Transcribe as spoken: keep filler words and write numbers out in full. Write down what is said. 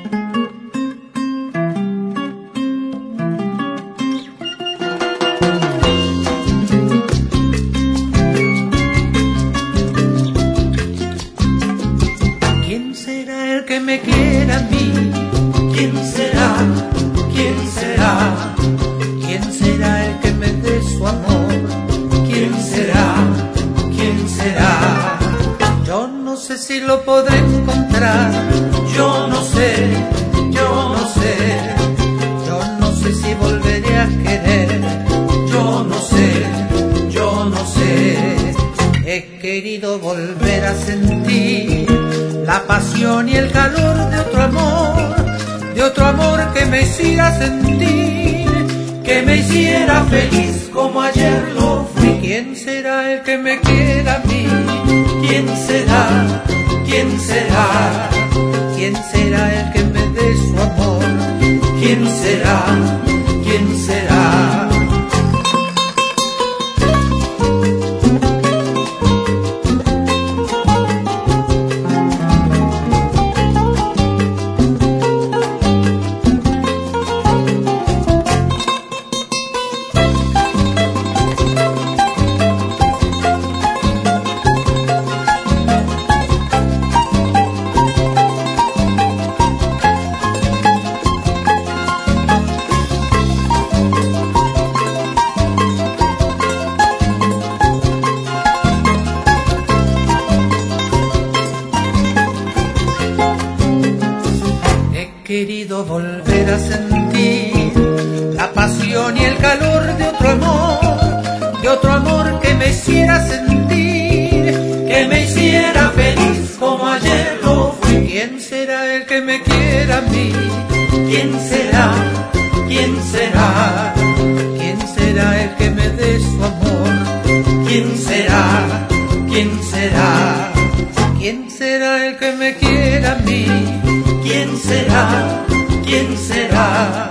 ¿Quién será el que me quiera a mí? ¿Quién será? ¿Quién será? ¿Quién será el que me dé su amor? ¿Quién será? ¿Quién será? Yo no sé si lo podré encontrar. Yo no sé, yo no sé. Yo no sé si volveré a querer. Yo no sé, yo no sé. He querido volver a sentir la pasión y el calor de otro amor, de otro amor que me hiciera sentir, que me hiciera feliz como ayer lo fui. ¿Quién será el que me quiera a mí? ¿Quién será? ¿Quién será? ¿Quién será el que me dé su amor? ¿Quién será? ¿Quién será? He querido volver a sentir la pasión y el calor de otro amor, de otro amor que me hiciera sentir, que me hiciera feliz como ayer lo fui. ¿Quién será el que me quiera a mí? ¿Quién será? ¿Quién será? ¿Quién será el que me dé su amor? ¿Quién será? ¿Quién será? ¿Quién será el que me quiera a mí? ¿Quién será? ¿Quién será?